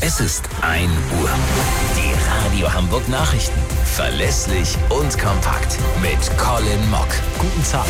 Es ist 1 Uhr. Die Radio Hamburg Nachrichten. Verlässlich und kompakt. Mit Colin Mock. Guten Tag.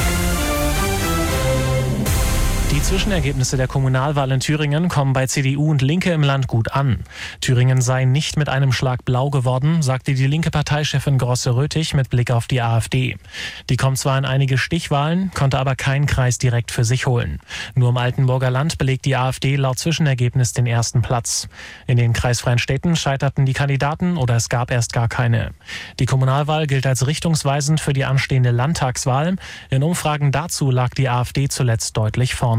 Die Zwischenergebnisse der Kommunalwahl in Thüringen kommen bei CDU und Linke im Land gut an. Thüringen sei nicht mit einem Schlag blau geworden, sagte die linke Parteichefin Grosse-Röthig mit Blick auf die AfD. Die kommt zwar in einige Stichwahlen, konnte aber keinen Kreis direkt für sich holen. Nur im Altenburger Land belegt die AfD laut Zwischenergebnis den ersten Platz. In den kreisfreien Städten scheiterten die Kandidaten oder es gab erst gar keine. Die Kommunalwahl gilt als richtungsweisend für die anstehende Landtagswahl. In Umfragen dazu lag die AfD zuletzt deutlich vorne.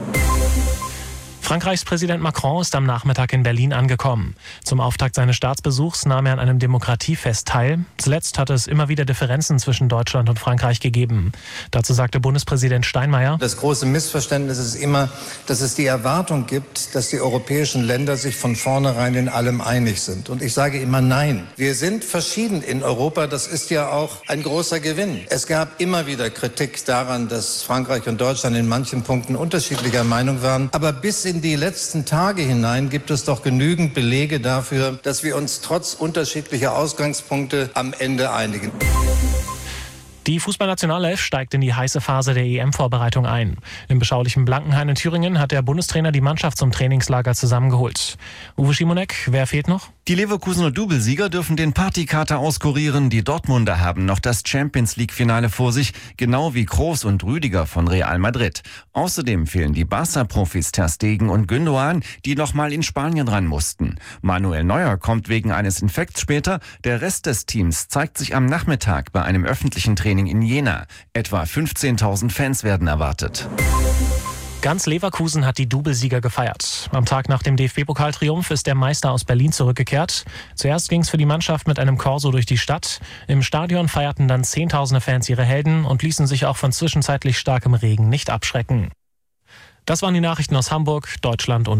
Frankreichs Präsident Macron ist am Nachmittag in Berlin angekommen. Zum Auftakt seines Staatsbesuchs nahm er an einem Demokratiefest teil. Zuletzt hatte es immer wieder Differenzen zwischen Deutschland und Frankreich gegeben. Dazu sagte Bundespräsident Steinmeier: Das große Missverständnis ist immer, dass es die Erwartung gibt, dass die europäischen Länder sich von vornherein in allem einig sind. Und ich sage immer nein. Wir sind verschieden in Europa. Das ist ja auch ein großer Gewinn. Es gab immer wieder Kritik daran, dass Frankreich und Deutschland in manchen Punkten unterschiedlicher Meinung waren. Aber bis in die letzten Tage hinein gibt es doch genügend Belege dafür, dass wir uns trotz unterschiedlicher Ausgangspunkte am Ende einigen. Die Fußballnationalelf steigt in die heiße Phase der EM-Vorbereitung ein. Im beschaulichen Blankenhain in Thüringen hat der Bundestrainer die Mannschaft zum Trainingslager zusammengeholt. Uwe Schimonek, wer fehlt noch? Die Leverkusener Doublesieger dürfen den Partykater auskurieren. Die Dortmunder haben noch das Champions-League-Finale vor sich, genau wie Kroos und Rüdiger von Real Madrid. Außerdem fehlen die Barca-Profis Ter Stegen und Gündoğan, die nochmal in Spanien ran mussten. Manuel Neuer kommt wegen eines Infekts später. Der Rest des Teams zeigt sich am Nachmittag bei einem öffentlichen Training in Jena. Etwa 15.000 Fans werden erwartet. Ganz Leverkusen hat die Doublesieger gefeiert. Am Tag nach dem DFB-Pokaltriumph ist der Meister aus Berlin zurückgekehrt. Zuerst ging es für die Mannschaft mit einem Corso durch die Stadt. Im Stadion feierten dann Zehntausende Fans ihre Helden und ließen sich auch von zwischenzeitlich starkem Regen nicht abschrecken. Das waren die Nachrichten aus Hamburg, Deutschland und